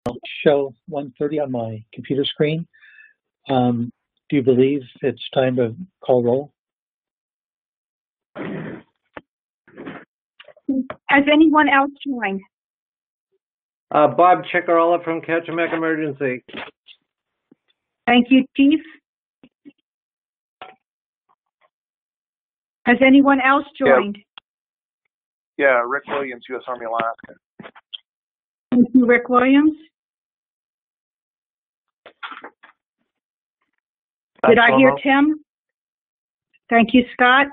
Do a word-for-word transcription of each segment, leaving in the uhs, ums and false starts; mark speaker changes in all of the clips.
Speaker 1: show one thirty on my computer screen. Um, do you believe it's time to call roll?
Speaker 2: Has anyone else joined?
Speaker 3: Uh, Bob Chickarella from Kachemak Emergency.
Speaker 2: Thank you, Chief. Has anyone else joined?
Speaker 4: Yeah, yeah Rick Williams, U S Army Alaska.
Speaker 2: Thank you, Rick Williams. Did I hear Tim? Thank you, Scott.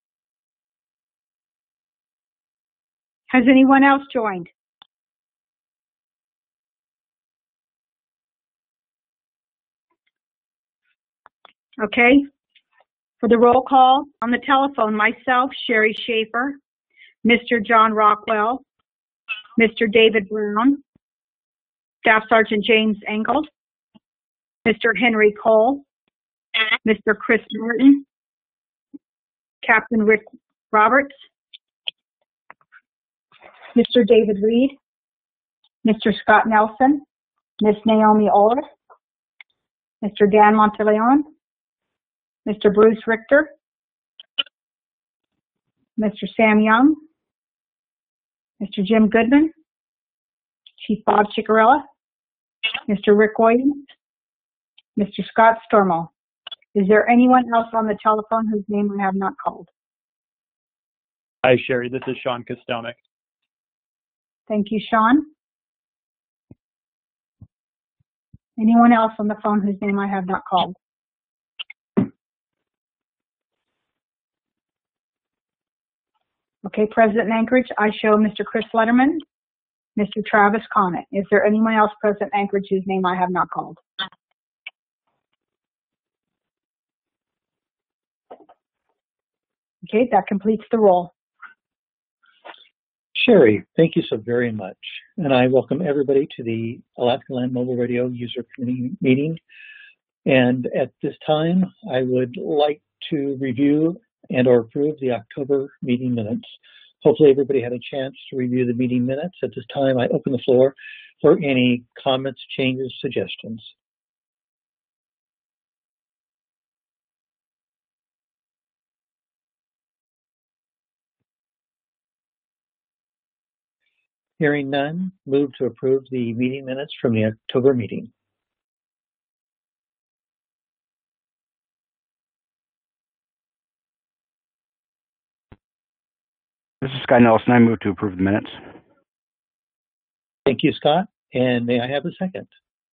Speaker 2: Has anyone else joined? Okay. For the roll call, on the telephone, myself, Sherry Schaefer, Mister John Rockwell, Mister David Brown, Staff Sergeant James Engel, Mister Henry Cole, Mister Chris Martin, Captain Rick Roberts, Mister David Reed, Mister Scott Nelson, Miss Naomi Ulrich, Mister Dan Monteleone, Mister Bruce Richter, Mister Sam Young, Mister Jim Goodman, Chief Bob Chickarella, Mister Rick Williams, Mister Scott Stormo. Is there anyone else on the telephone whose name I have not called?
Speaker 5: Hi, Sherry. This is Sean Kostonik.
Speaker 2: Thank you, Sean. Anyone else on the phone whose name I have not called? Okay, President Anchorage, I show Mister Chris Letterman, Mister Travis Conant. Is there anyone else present Anchorage whose name I have not called? Okay, that completes the roll.
Speaker 1: Sherry, thank you so very much. And I welcome everybody to the Alaska Land Mobile Radio User Committee meeting. And at this time, I would like to review and or approve the October meeting minutes. Hopefully everybody had a chance to review the meeting minutes. At this time, I open the floor for any comments, changes, suggestions. Hearing none, move to approve the meeting minutes from the October meeting.
Speaker 6: This is Scott Nelson. I move to approve the minutes.
Speaker 1: Thank you, Scott. And may I have a second?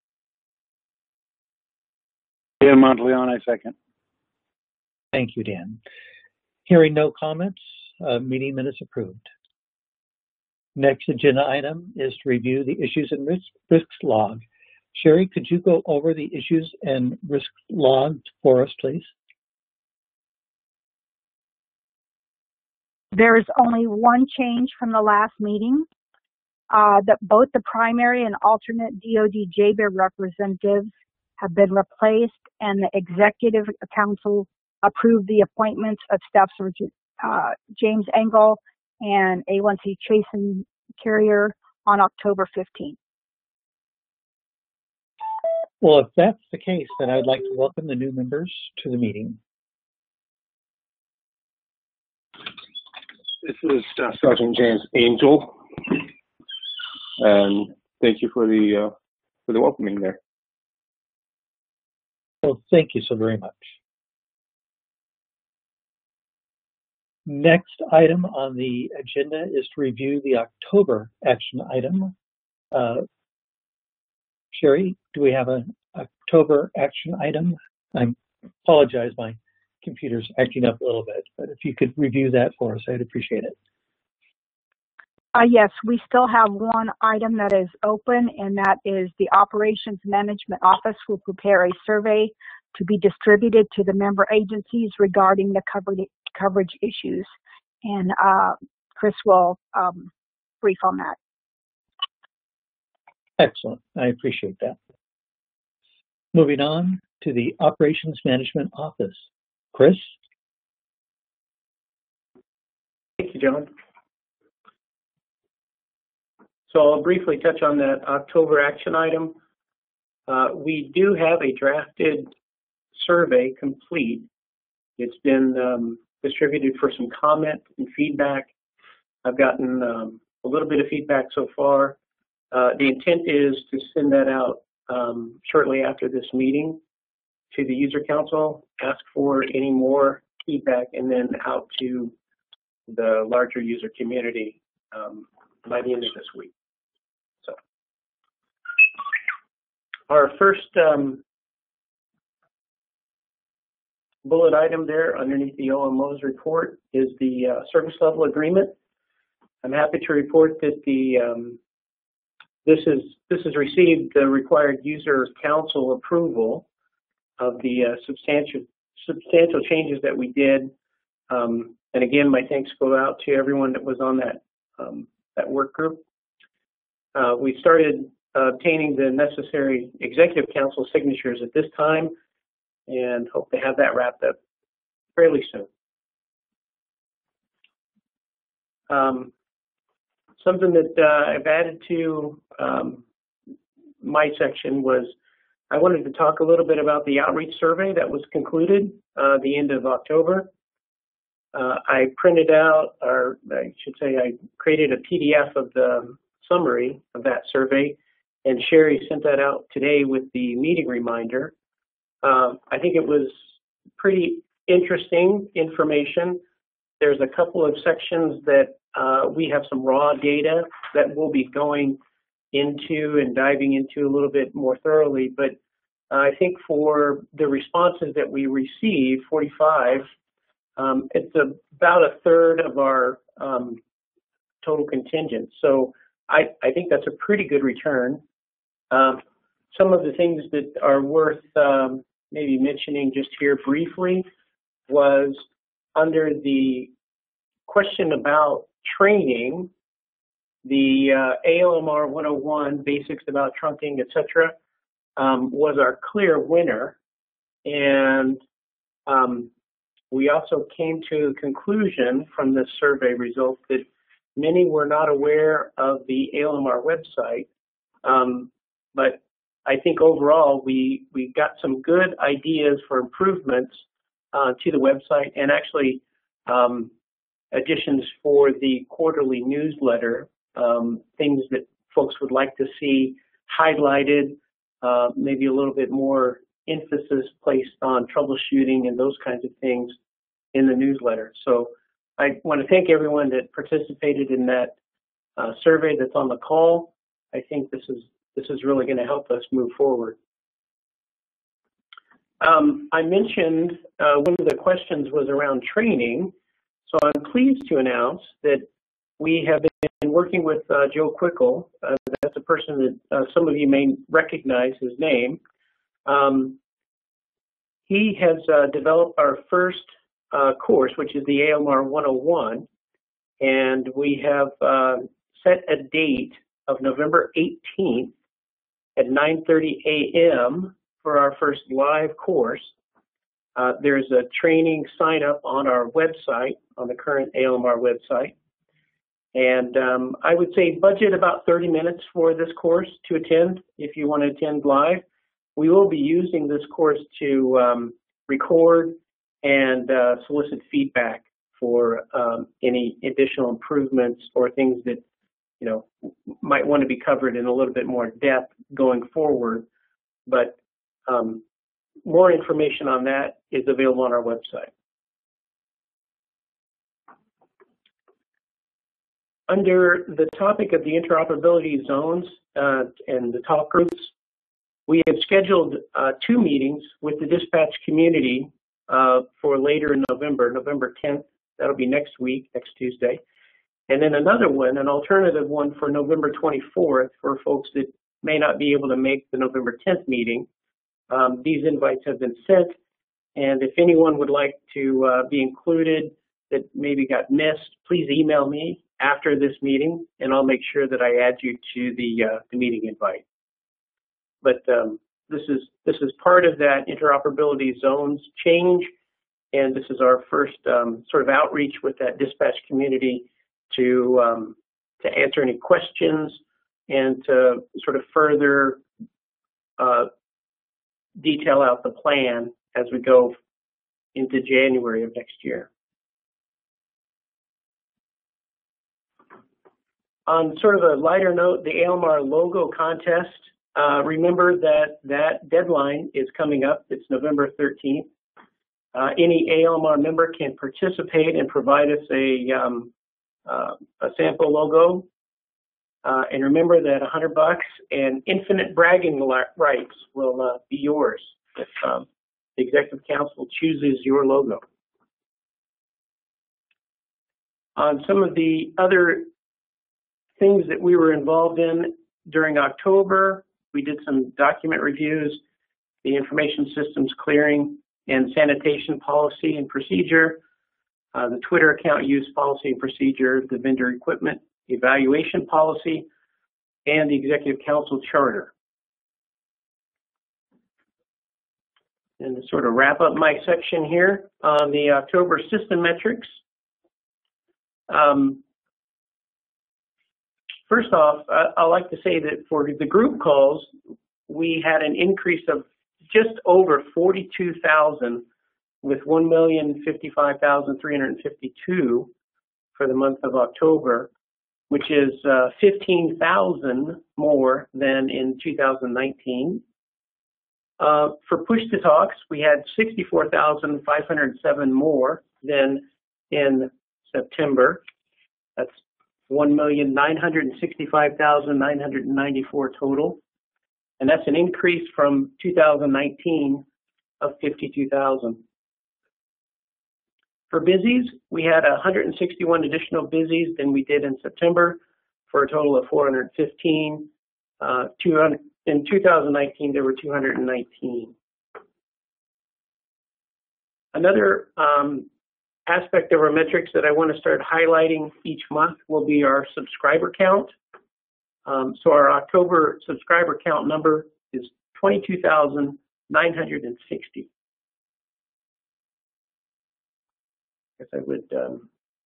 Speaker 7: Dan Monteleone, I second.
Speaker 1: Thank you, Dan. Hearing no comments, uh, meeting minutes approved. Next agenda item is to review the issues and risk, risks log. Sherry, could you go over the issues and risk log for us, please?
Speaker 2: There is only one change from the last meeting, uh, that both the primary and alternate D O D J B I R representatives have been replaced, and the Executive Council approved the appointments of Staff Sergeant uh, James Engel and A one C Chasen Carrier on October fifteenth.
Speaker 1: Well, if that's the case, then I'd like to welcome the new members to the meeting.
Speaker 4: This is uh, Sergeant James Angel, and thank you for the uh, for the welcoming there.
Speaker 1: Well, thank you so very much. Next item on the agenda is to review the October action item. Uh, Sherry, do we have an October action item? I apologize, my computer's acting up a little bit, but if you could review that for us, I'd appreciate it.
Speaker 2: Uh, yes, we still have one item that is open, and that is the Operations Management Office will prepare a survey to be distributed to the member agencies regarding the coverage, coverage issues. And uh, Chris will um, brief on that.
Speaker 1: Excellent. I appreciate that. Moving on to the Operations Management Office. Chris?
Speaker 3: Thank you, John.
Speaker 8: So I'll briefly touch on that October action item. Uh, we do have a drafted survey complete. It's been um, distributed for some comment and feedback. I've gotten um, a little bit of feedback so far. Uh, the intent is to send that out um, shortly after this meeting to the user council, ask for any more feedback, and then out to the larger user community um, by the end of this week. So, our first um, bullet item there underneath the O M O's report is the uh, service level agreement. I'm happy to report that the um, this is this has received the required user council approval of the uh, substantial substantial changes that we did. Um, and again, my thanks go out to everyone that was on that um, that work group. Uh, we started uh, obtaining the necessary executive council signatures at this time, and hope to have that wrapped up fairly soon. Um, something that uh, I've added to um, my section was I wanted to talk a little bit about the outreach survey that was concluded uh, the end of October. Uh, I printed out, or I should say I created a P D F of the summary of that survey, and Sherry sent that out today with the meeting reminder. Uh, I think it was pretty interesting information. There's a couple of sections that uh, we have some raw data that we'll be going into and diving into a little bit more thoroughly, but uh, I think for the responses that we received, forty-five, um, it's a, about a third of our um, total contingent. So I, I think that's a pretty good return. Um, some of the things that are worth um, maybe mentioning just here briefly was under the question about training, the uh, A L M R one oh one, basics about trunking, et cetera, um, was our clear winner. And um, we also came to a conclusion from this survey result that many were not aware of the A L M R website. Um, but I think overall we, we got some good ideas for improvements uh, to the website, and actually um, additions for the quarterly newsletter, um, things that folks would like to see highlighted, uh, maybe a little bit more emphasis placed on troubleshooting and those kinds of things in the newsletter. So I want to thank everyone that participated in that uh, survey that's on the call. I think this is this is really going to help us move forward. Um, I mentioned uh, one of the questions was around training. So I'm pleased to announce that we have been working with uh, Joe Quickle. Uh, that's a person that uh, some of you may recognize his name. Um, he has uh, developed our first uh, course, which is the A L M R one oh one, and we have uh, set a date of November eighteenth at nine thirty a m for our first live course. Uh, there's a training sign up on our website, on the current A L M R website. And um, I would say budget about thirty minutes for this course to attend if you want to attend live. We will be using this course to um, record and uh, solicit feedback for um, any additional improvements or things that you know might want to be covered in a little bit more depth going forward. But um, more information on that is available on our website. Under the topic of the interoperability zones uh, and the talk groups, we have scheduled uh, two meetings with the dispatch community uh, for later in November, November tenth. That'll be next week, next Tuesday. And then another one, an alternative one for November twenty-fourth for folks that may not be able to make the November tenth meeting. Um, these invites have been sent, and if anyone would like to uh, be included that maybe got missed, please email me after this meeting, and I'll make sure that I add you to the, uh, the meeting invite. But um, this is this is part of that interoperability zones change, and this is our first um, sort of outreach with that dispatch community to um, to answer any questions and to sort of further uh, detail out the plan as we go into January of next year. On sort of a lighter note, the A L M R logo contest, uh, remember that that deadline is coming up. It's November thirteenth. Uh, any A L M R member can participate and provide us a, um, uh, a sample logo. Uh, and remember that a hundred bucks and infinite bragging rights will uh, be yours if um, the Executive Council chooses your logo. On some of the other things that we were involved in during October, we did some document reviews, the information systems clearing and sanitation policy and procedure, uh, the Twitter account use policy and procedure, the vendor equipment evaluation policy, and the Executive Council charter. And to sort of wrap up my section here on the October system metrics, um, first off, I, I like to say that for the group calls, we had an increase of just over forty-two thousand with one million fifty-five thousand three hundred fifty-two for the month of October, which is uh, fifteen thousand more than in two thousand nineteen. Uh, for push-to-talks, we had sixty-four thousand five hundred seven more than in September. That's one million nine hundred sixty-five thousand nine hundred ninety-four total. And that's an increase from two thousand nineteen of fifty-two thousand. For busies, we had one hundred sixty-one additional busies than we did in September for a total of four hundred fifteen. Uh, two hundred, in two thousand nineteen, there were two hundred nineteen. Another um, aspect of our metrics that I want to start highlighting each month will be our subscriber count. Um, so our October subscriber count number is twenty-two thousand nine hundred sixty. I guess I would um,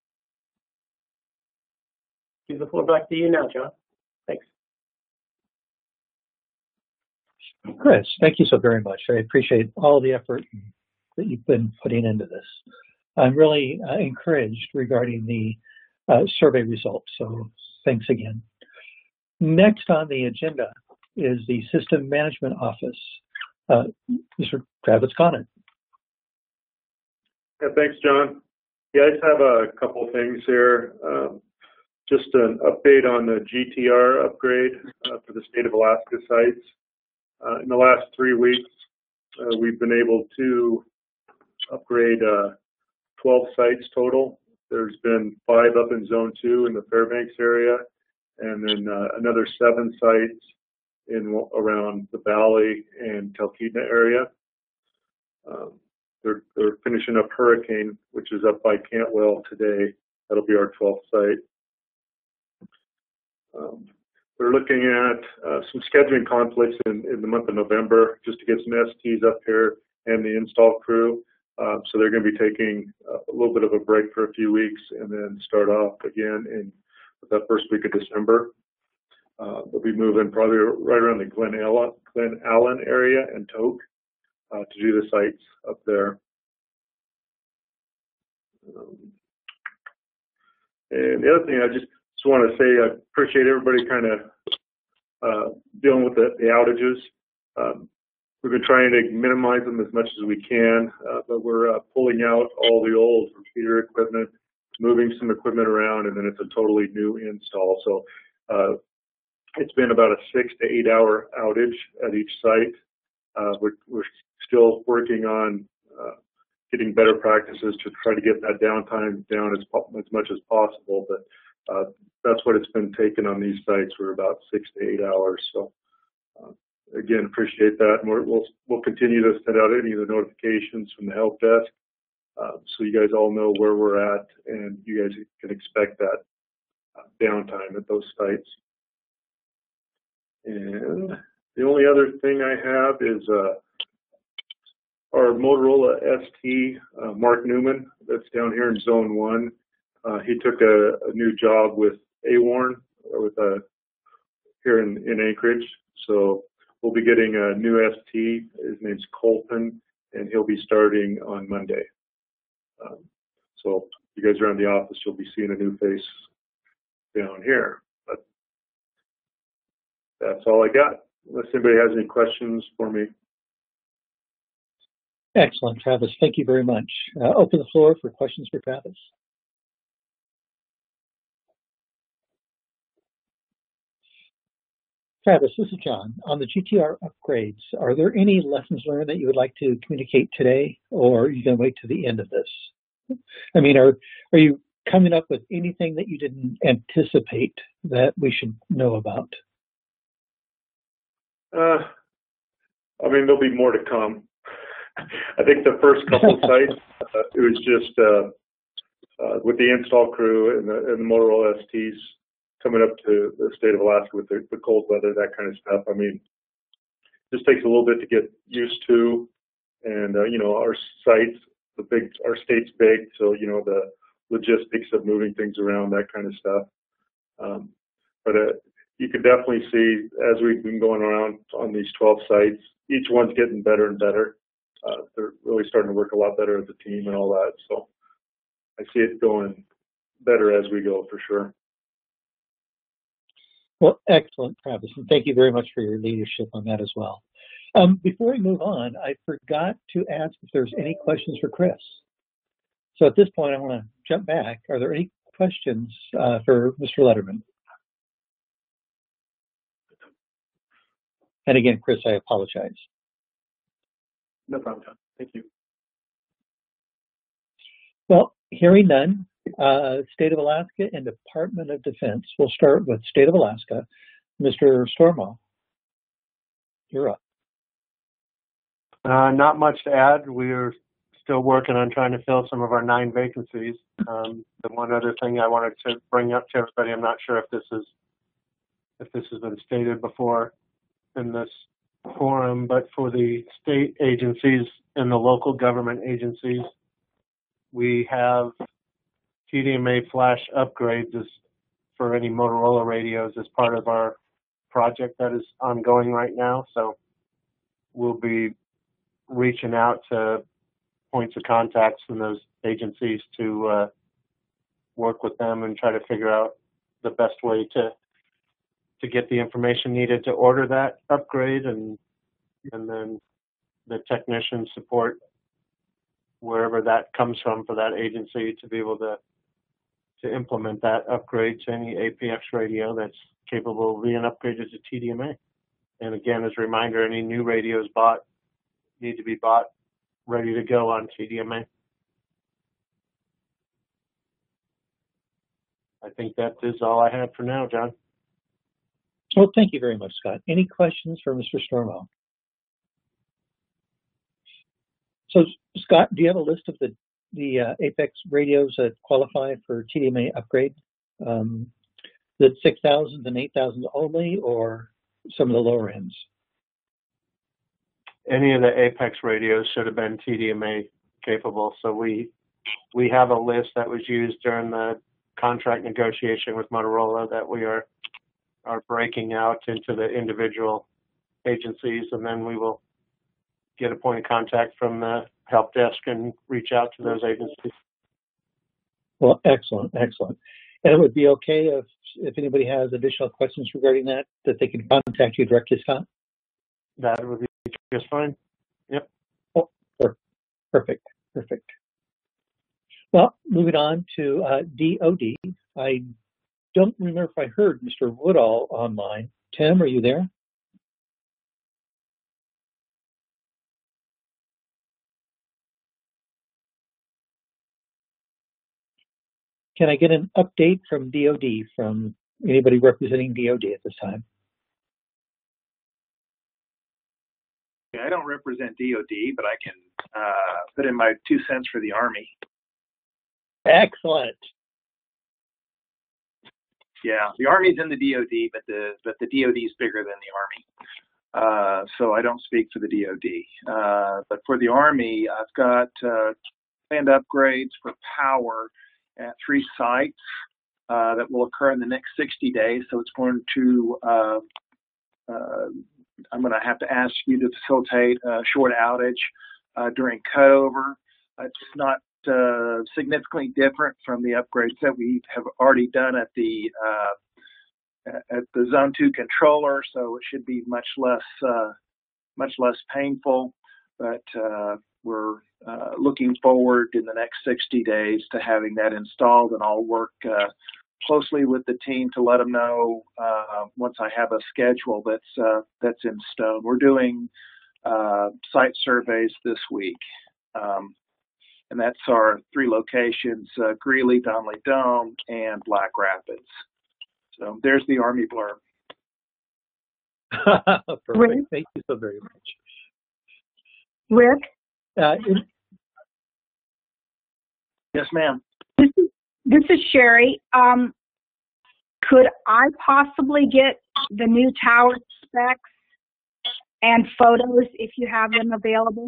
Speaker 8: give the floor back to you now, John. Thanks.
Speaker 1: Chris, thank you so very much. I appreciate all the effort that you've been putting into this. I'm really uh, encouraged regarding the uh, survey results, so thanks again. Next on the agenda is the System Management Office. Uh, Mister Travis Conant.
Speaker 9: Yeah, thanks, John. Yeah, I just have a couple things here. Um, just an update on the G T R upgrade uh, for the state of Alaska sites. Uh, in the last three weeks, uh, we've been able to upgrade uh, twelve sites total. There's been five up in Zone two in the Fairbanks area, and then uh, another seven sites in around the Valley and Talkeetna area. Um, they're, they're finishing up Hurricane, which is up by Cantwell today. That'll be our twelfth site. Um, we're looking at uh, some scheduling conflicts in, in the month of November, just to get some S Ts up here and the install crew. Uh, so they're going to be taking a little bit of a break for a few weeks and then start off again in that first week of December. Uh, they'll be moving probably right around the Glen Allen, Glen Allen area and Tok uh, to do the sites up there. Um, and the other thing I just, just want to say, I appreciate everybody kind of uh, dealing with the, the outages. Um, we've been trying to minimize them as much as we can, uh, but we're uh, pulling out all the old repeater equipment, moving some equipment around, and then it's a totally new install. So uh, it's been about a six to eight hour outage at each site. Uh, we're, we're still working on uh, getting better practices to try to get that downtime down as, as much as possible. But uh, that's what it's been taking on these sites. We're about six to eight hours. So uh, again, appreciate that. And we're, we'll, we'll continue to send out any of the notifications from the help desk. Uh, so you guys all know where we're at, and you guys can expect that uh, downtime at those sites. And the only other thing I have is uh, our Motorola S T, uh, Mark Newman, that's down here in Zone one. Uh, he took a, a new job with A W A R N, or with a, here in, in Anchorage. So we'll be getting a new S T. His name's Colton, and he'll be starting on Monday. Um, so if you guys are around the office, you'll be seeing a new face down here. But that's all I got. Unless anybody has any questions for me.
Speaker 1: Excellent, Travis. Thank you very much. Uh, open the floor for questions for Travis. Travis, this is John. On the G T R upgrades, are there any lessons learned that you would like to communicate today, or are you going to wait to the end of this? I mean, are are you coming up with anything that you didn't anticipate that we should know about?
Speaker 9: Uh, I mean, there'll be more to come. I think the first couple of sites, uh, it was just uh, uh, with the install crew and the, and the Motorola S Ts coming up to the state of Alaska with the, the cold weather, that kind of stuff. I mean, it just takes a little bit to get used to. And, uh, you know, our sites, the big, our state's big, so, you know, the logistics of moving things around, that kind of stuff. Um, but uh, you can definitely see as we've been going around on these twelve sites, each one's getting better and better. Uh, they're really starting to work a lot better as a team and all that. So I see it going better as we go for sure.
Speaker 1: Well, excellent, Travis, and thank you very much for your leadership on that as well. Um, before we move on, I forgot to ask if there's any questions for Chris. So at this point, I want to jump back. Are there any questions uh, for Mister Letterman? And again, Chris, I apologize.
Speaker 8: No problem, John. Thank you.
Speaker 1: Well, hearing none, uh, State of Alaska and Department of Defense. We'll start with State of Alaska. Mister Stormo, you're up.
Speaker 3: Uh, not much to add. We're still working on trying to fill some of our nine vacancies. Um, the one other thing I wanted to bring up to everybody, I'm not sure if this is if this has been stated before in this forum, but for the state agencies and the local government agencies, we have T D M A flash upgrades as for any Motorola radios as part of our project that is ongoing right now. So we'll be reaching out to points of contacts from those agencies to uh, work with them and try to figure out the best way to to get the information needed to order that upgrade, and and then the technician support wherever that comes from for that agency to be able to to implement that upgrade to any A P X radio that's capable of being upgraded to T D M A. And again, as a reminder, any new radios bought need to be bought ready to go on T D M A. I think that is all I have for now, John.
Speaker 1: Well, thank you very much, Scott. Any questions for Mister Stormo? So, Scott, do you have a list of the, the uh, Apex radios that qualify for T D M A upgrade? Um, the six thousands and eight thousands only, or some of the lower ends?
Speaker 3: Any of the Apex radios should have been T D M A capable. So we we have a list that was used during the contract negotiation with Motorola that we are are breaking out into the individual agencies, and then we will get a point of contact from the help desk and reach out to those agencies.
Speaker 1: Well, excellent, excellent. And it would be okay if, if anybody has additional questions regarding that, that they can contact you directly, Scott?
Speaker 3: That would be just fine. Yep.
Speaker 1: Oh, perfect, perfect. Well, moving on to uh, D O D. I don't remember if I heard Mister Woodall online. Tim, are you there? Can I get an update from D O D, from anybody representing D O D at this time?
Speaker 10: Yeah, I don't represent D O D, but I can uh, put in my two cents for the Army.
Speaker 1: Excellent.
Speaker 10: Yeah, the Army's in the D O D, but the but the D O D is bigger than the Army. Uh, so I don't speak for the D O D. Uh, but for the Army, I've got uh, planned upgrades for power at three sites. uh, that will occur in the next sixty days. So it's going to, uh, uh, I'm going to have to ask you to facilitate a short outage uh, during cutover. It's not uh, significantly different from the upgrades that we have already done at the uh, at the Zone Two controller, so it should be much less uh, much less painful. But uh, we're uh, looking forward in the next sixty days to having that installed, and I'll work uh, closely with the team to let them know uh, once I have a schedule that's uh, that's in stone. We're doing uh, site surveys this week. Um, And that's our three locations, uh, Greeley, Donley Dome, and Black Rapids. So there's the Army blurb.
Speaker 1: Perfect.
Speaker 2: Rick?
Speaker 1: Thank you so very much.
Speaker 2: Rick?
Speaker 1: Uh, in-
Speaker 10: Yes, ma'am.
Speaker 2: This is, this is Sherry. Um, could I possibly get the new tower specs and photos if you have them available?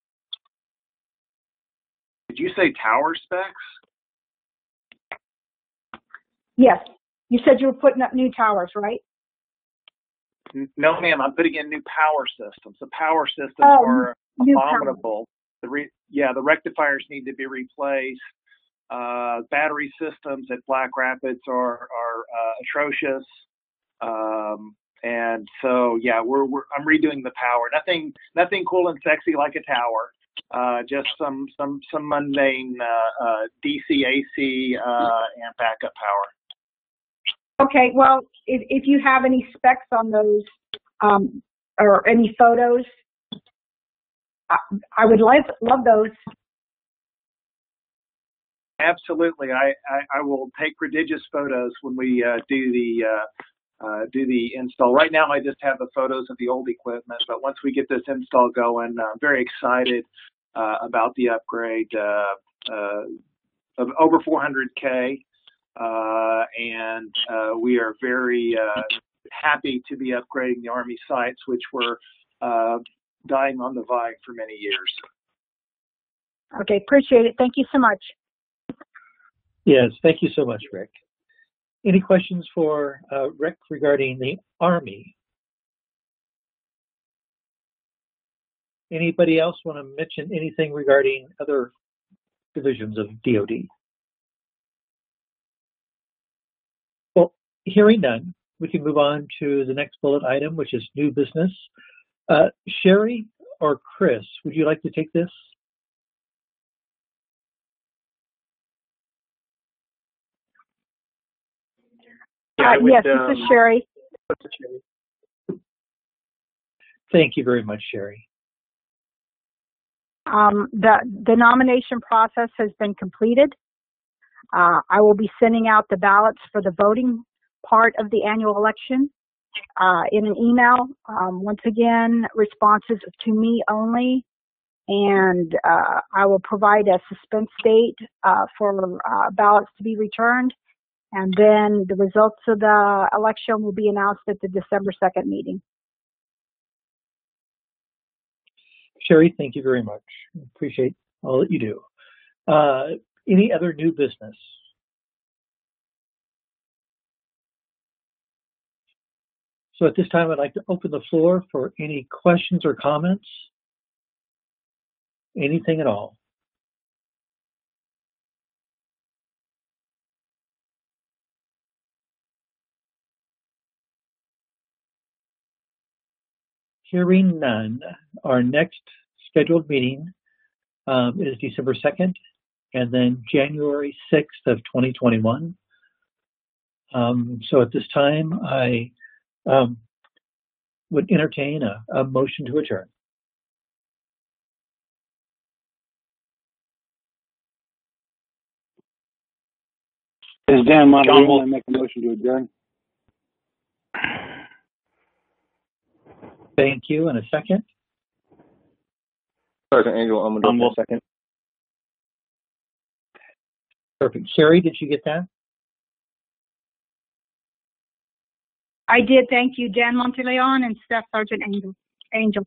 Speaker 10: Did you say tower specs?
Speaker 2: Yes. You said you were putting up new towers, right?
Speaker 10: No, ma'am. I'm putting in new power systems. The power systems
Speaker 2: Oh,
Speaker 10: are
Speaker 2: new
Speaker 10: abominable. The re- yeah, the rectifiers need to be replaced. Uh, battery systems at Black Rapids are are uh, atrocious. Um, and so, yeah, we're, we're I'm redoing the power. Nothing nothing cool and sexy like a tower. Uh, just some some some mundane uh, uh, D C, A C, uh, and backup power.
Speaker 2: Okay. Well, if, if you have any specs on those um, or any photos, I, I would love love those.
Speaker 10: Absolutely, I, I, I will take prodigious photos when we uh, do the uh, uh, do the install. Right now, I just have the photos of the old equipment, but once we get this install going, I'm very excited uh, about the upgrade uh, uh, of over four hundred K, uh, and uh, we are very uh, happy to be upgrading the Army sites, which were uh, dying on the vine for many years.
Speaker 2: Okay. Appreciate it. Thank you so much.
Speaker 1: yes, thank you so much, Rick. Any questions for uh, Rick regarding the Army? Anybody else want to mention anything regarding other divisions of D O D? Well, hearing none, we can move on to the next bullet item, which is new business. Uh, Sherry or Chris, would you like to take this?
Speaker 8: Yeah, I
Speaker 2: Uh,
Speaker 8: would,
Speaker 2: yes, this
Speaker 8: um,
Speaker 2: is Sherry.
Speaker 1: Thank you very much, Sherry.
Speaker 2: Um, the, the nomination process has been completed. Uh, I will be sending out the ballots for the voting part of the annual election uh, in an email. Um, once again, responses to me only. And uh, I will provide a suspense date uh, for uh, ballots to be returned. And then the results of the election will be announced at the December second meeting.
Speaker 1: Sherry, thank you very much. Appreciate all that you do. Uh, any other new business? So at this time, I'd like to open the floor for any questions or comments. Anything at all. Hearing none, our next scheduled meeting um, is December second and then January sixth of twenty twenty-one. Um, so at this time, I um, would entertain a, a motion to adjourn.
Speaker 7: This is Dan
Speaker 6: John
Speaker 7: Monteleone.
Speaker 6: Wolf.
Speaker 7: I make a motion to adjourn.
Speaker 1: Thank you. And a second?
Speaker 11: Sergeant Angel
Speaker 6: John Wolf.
Speaker 11: Amador, second.
Speaker 1: Perfect. Sherry, did you get that?
Speaker 2: I did. Thank you, Dan Monteleone and Staff Sergeant Angel. Angel.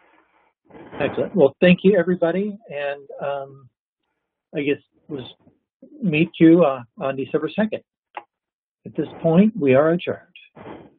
Speaker 1: Excellent. Well, thank you, everybody. And um, I guess was meet you uh, on December second. At this point, we are adjourned.